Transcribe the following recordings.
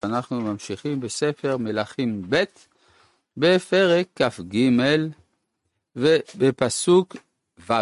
אנחנו ממשיכים בספר מלכים ב' בפרק כ"ג ובפסוק ו'.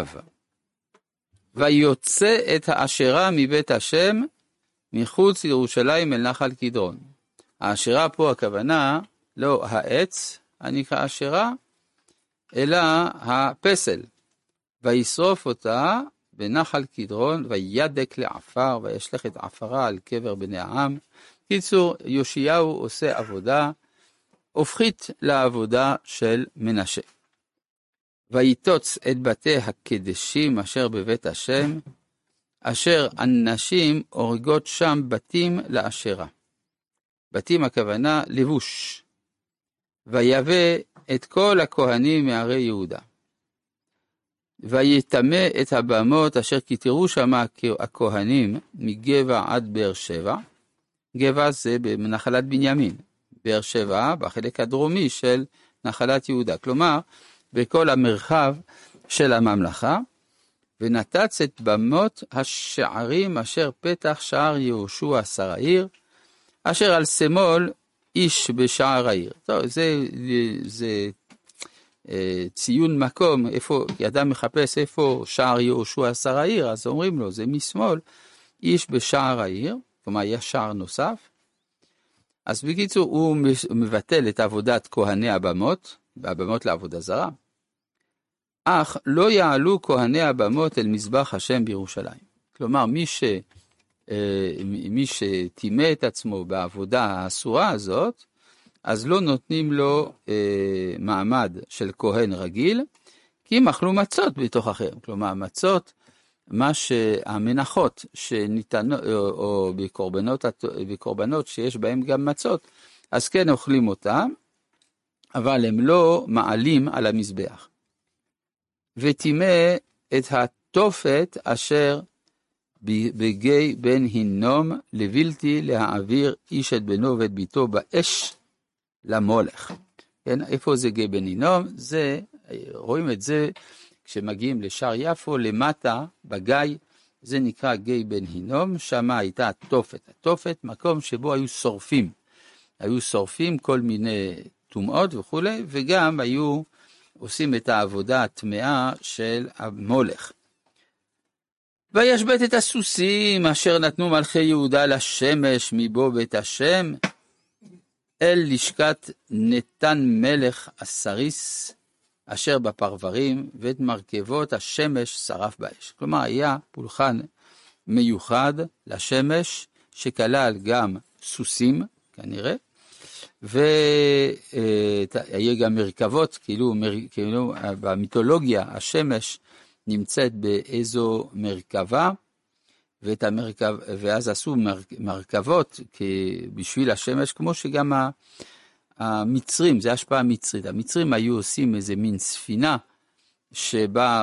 ויוצא את האשרה מבית השם מחוץ לירושלים אל נחל קדרון. האשרה פה הכוונה לא העץ הנקרא אשרה, אלא הפסל. וישרוף אותה בנחל קדרון וידק לעפר וישלח את עפרה על קבר בני העם. קיצור, יאשיהו עושה עבודה הופכית לעבודה של מנשה. ויתוץ את בתי הקדשים אשר בבית השם, אשר הנשים הורגות שם בתים לאשרה. בתים הכוונה לבוש. ויבא את כל הכהנים מערי יהודה. ויטמא את הבמות אשר כתרו שם הכהנים מגבע עד באר שבע. גבע זה בנחלת בנימין. באר שבע בחלק הדרומי של נחלת יהודה. כלומר, בכל המרחב של הממלכה. ונתץ את במות השערים אשר פתח שער יהושע שר העיר, אשר על שמאל איש בשער העיר. טוב, זה ציון מקום, איפה, כי אדם מחפש איפה שער יהושע שר העיר, אז אומרים לו, זה משמאל, איש בשער העיר, כלומר יש שער נוסף. אז בקיצור, הוא מבטל את עבודת כהני הבמות, והבמות לעבודה זרה. אך לא יעלו כהני הבמות אל מזבח השם בירושלים. כלומר, מי שטימא את עצמו בעבודה האסורה הזאת, אז לא נותנים לו מעמד של כהן רגיל, כי מחלו מצות בתוככם. כלומר, מצות, המנחות שניתנות, או בקורבנות שיש בהם גם מצות, אז כן אוכלים אותם, אבל הם לא מעלים על המזבח. וטימא את התופת אשר בגיא בן הינום לבלתי להעביר איש את בנו ואת ביתו באש למולך. כן, איפה זה גיא בן הינום? רואים את זה כשמגיעים לשער יפו, למטה בגיא, זה נקרא גיא בן הינום, שם הייתה התופת. התופת, מקום שבו היו שורפים כל מיני טומאות וכו', וגם היו עושים את העבודה הטמאה של המולך. וישבת את הסוסים אשר נתנו מלכי יהודה לשמש מבוא בית השם, אל לשכת נתן מלך הסריס, אשר בפרברים, ואת מרכבות השמש שרף באש. כלומר, היה פולחן מיוחד לשמש, שכלל גם סוסים, כנראה, והיה גם מרכבות, כאילו במיתולוגיה השמש נמצאת באיזו מרכבה, ואז עשו מרכבות בשביל השמש, כמו שגם המצרים, זה השפעה מצרית. המצרים היו עושים איזה מין ספינה שבה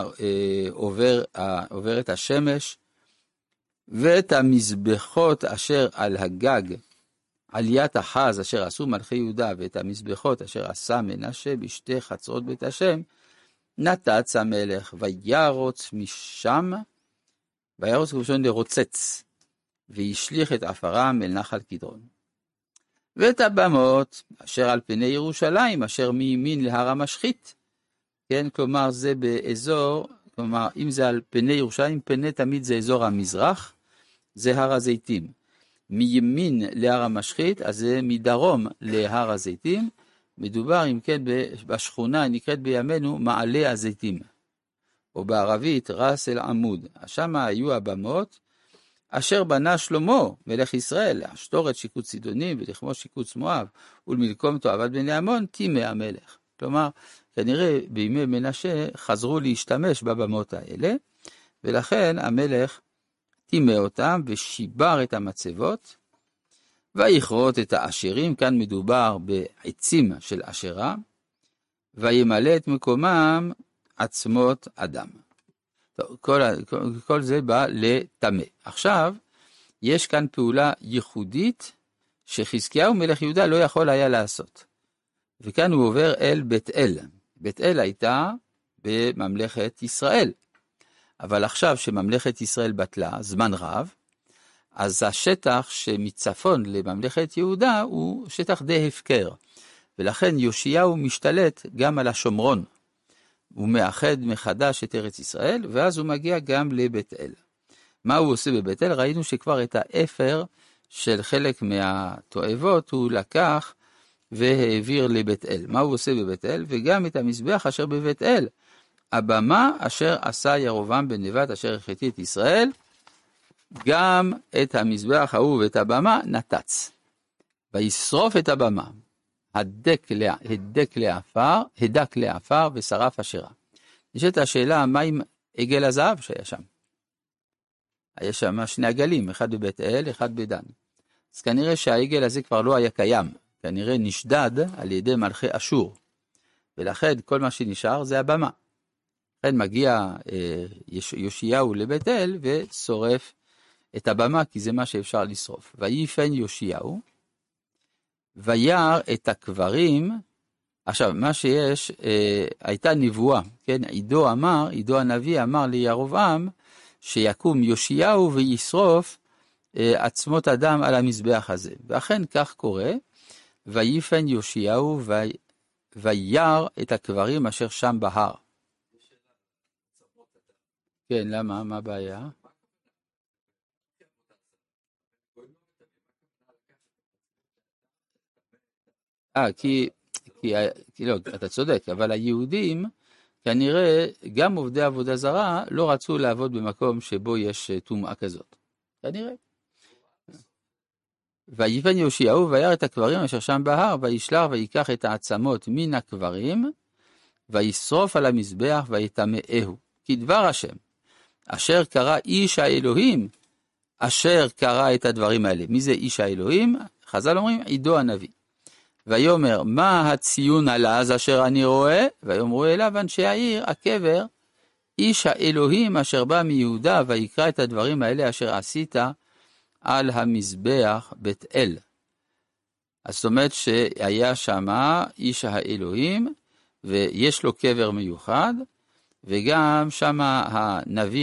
עוברת השמש, ואת המזבחות אשר על הגג, עליית החז אשר עשו מלכי יהודה, ואת המזבחות אשר עשה מנשה בשתי חצרות בית השם, נתץ המלך וירוץ משם, וירוץ כבשון לרוצץ, וישליך את עפרם אל נחל קדרון. ואת הבמות אשר על פני ירושלים, אשר מימין להר המשחית, כן, כלומר זה באזור, כלומר אם זה על פני ירושלים, פני תמיד זה אזור המזרח, זה הר הזיתים. מימין להר המשחית, אז זה מדרום להר הזיתים, מדובר אם כן בשכונה נקראת בימינו מעלה הזיתים, או בערבית רס אל עמוד. שם היו הבמות אשר בנה שלמה מלך ישראל, להשתור את שיקוץ צידונים ולכמוש שיקוץ מואב, ולמלקום תועבת בני עמון טימא המלך. כלומר, כנראה בימי מנשה חזרו להשתמש בבמות האלה, ולכן המלך טימא אותם ושיבר את המצבות, ויכרות את האשרים, כאן מדובר בעצים של אשרה, וימלא את מקומם עצמות אדם. טוב, כל זה בא לטמא. עכשיו, יש כאן פעולה ייחודית שחזקיהו מלך יהודה לא יכול היה לעשות. וכאן הוא עובר אל בית אל. בית אל הייתה בממלכת ישראל. אבל עכשיו שממלכת ישראל בטלה זמן רב, אז השטח שמצפון לממלכת יהודה הוא שטח די הפקר, ולכן יאשיהו משתלט גם על השומרון. הוא מאחד מחדש את ארץ ישראל, ואז הוא מגיע גם לבית אל. מה הוא עושה בבית אל? ראינו שכבר את האפר של חלק מהתועבות הוא לקח והעביר לבית אל. מה הוא עושה בבית אל? וגם את המזבח אשר בבית אל, הבמה אשר עשה ירובעם בן נבט אשר החטיא את ישראל, גם את המזבח ההוא ואת הבמה נתץ. וישרוף את הבמה, הדק לעפר ושרף אשרה. נשאלת השאלה, מה עם עגל הזהב שהיה שם? היה שם שני עגלים, אחד בבית אל, אחד בדן. אז כנראה שהעגל הזה כבר לא היה קיים, כנראה נשדד על ידי מלכי אשור, ולכן כל מה שנשאר זה הבמה. לכן מגיע יאשיהו לבית אל ושורף את הבמה, כי זה מה שאפשר לשרוף. ויפן יאשיהו, וירא את הקברים. עכשיו, מה שיש, הייתה נבואה, כן? עידו הנביא אמר לירובעם, שיקום יאשיהו וישרוף עצמות אדם על המזבח הזה. ואכן כך קורה, ויפן יאשיהו וירא את הקברים אשר שם בהר. כן, למה? מה הבעיה? כי לא, אתה צודק, אבל היהודים, כנראה, גם עובדי עבודה זרה, לא רצו לעבוד במקום שבו יש טומאה כזאת. כנראה. ויפן יאשיהו וירא את הקברים אשר שם בהר, וישלח ויקח את העצמות מן הקברים, וישרוף על המזבח ויטמאהו. כי דבר השם, אשר קרא איש האלוהים, אשר קרא את הדברים האלה. מי זה איש האלוהים? חז"ל אומרים, עידו הנביא. ויאמר, מה הציון על אז אשר אני רואה? ויאמרו אליו אנשי העיר, הקבר, איש האלוהים אשר בא מיהודה, ויקרא את הדברים האלה אשר עשית על המזבח בית אל. אז זאת אומרת שהיה שמה איש האלוהים, ויש לו קבר מיוחד, וגם שמה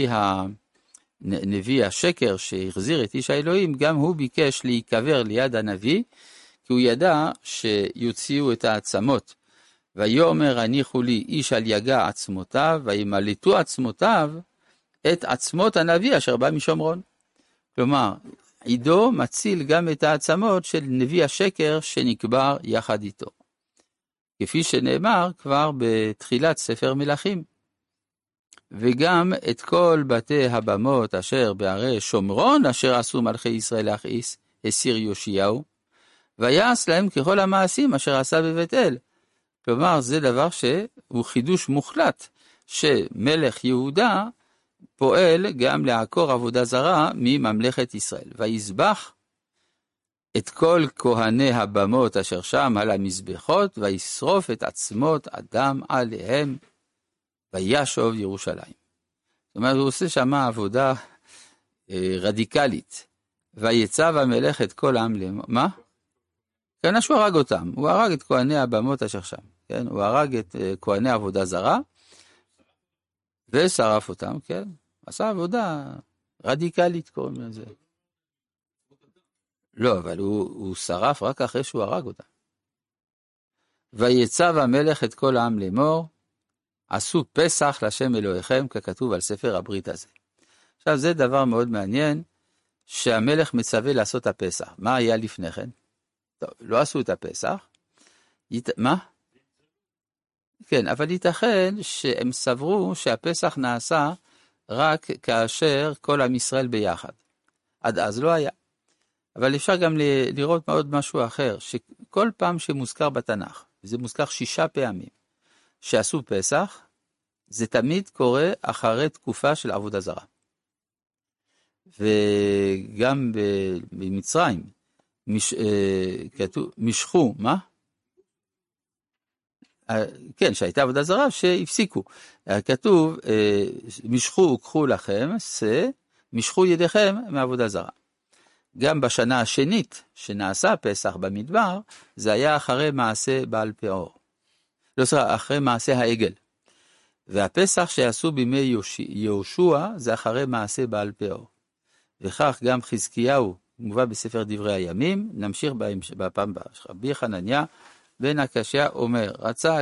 נביא השקר שהחזיר את איש האלוהים, גם הוא ביקש להיקבר ליד הנביא, כי הוא ידע שיוציאו את העצמות. ויאמר הניחו לי איש על יגע עצמותיו, וימלטו עצמותיו את עצמות הנביא אשר בא משומרון. כלומר, עידו מציל גם את העצמות של נביא השקר שנקבר יחד איתו. כפי שנאמר כבר בתחילת ספר מלכים. וגם את כל בתי הבמות אשר בערי שומרון אשר עשו מלכי ישראל להכעיס, הסיר יאשיהו, ויעש להם ככל המעשים אשר עשה בבית אל. כלומר, זה דבר שהוא חידוש מוחלט, שמלך יהודה פועל גם לעקור עבודה זרה מממלכת ישראל. ויזבח את כל כהני הבמות אשר שם על המזבחות, וישרוף את עצמות אדם עליהם, וישוב ירושלים. זאת אומרת, הוא עושה שם עבודה רדיקלית. ויצב המלך את כל העם מה? כן, שהוא הרג אותם. הוא הרג את כהני הבמות אשר שם. כן? הוא הרג את כהני עבודה זרה, ושרף אותם, כן? עשה עבודה רדיקלית, קוראים לזה. לא, אבל הוא שרף רק אחרי שהוא הרג אותם. ויצב המלך את כל העם לאמור, עשו פסח לשם אלוהיכם, ככתוב על ספר הברית הזה. עכשיו, זה דבר מאוד מעניין, שהמלך מצווה לעשות הפסח. מה היה לפני כן? טוב, לא עשו את הפסח. מה? כן, אבל ייתכן שהם סברו שהפסח נעשה רק כאשר כל עם ישראל ביחד. עד אז לא היה. אבל אפשר גם לראות מאוד משהו אחר, שכל פעם שמוזכר בתנ"ך, וזה מוזכר 6 פעמים, שעשו פסח, זה תמיד קורה אחרי תקופה של עבודה זרה. וגם במצרים, כתוב, משכו, מה? כן, שהייתה עבודה זרה שהפסיקו. כתוב, משכו וקחו לכם, משכו ידיכם מעבודה זרה. גם בשנה השנית שנעשה פסח במדבר, זה היה אחרי מעשה בעל פאור. לא סליחה, אחרי מעשה העגל. והפסח שעשו בימי יהושע זה אחרי מעשה בעל פאור. וכך גם חזקיהו מובא בספר דברי הימים, נמשיך בפעם הבאה. רבי חנניה בן הקשיא אומר, רצה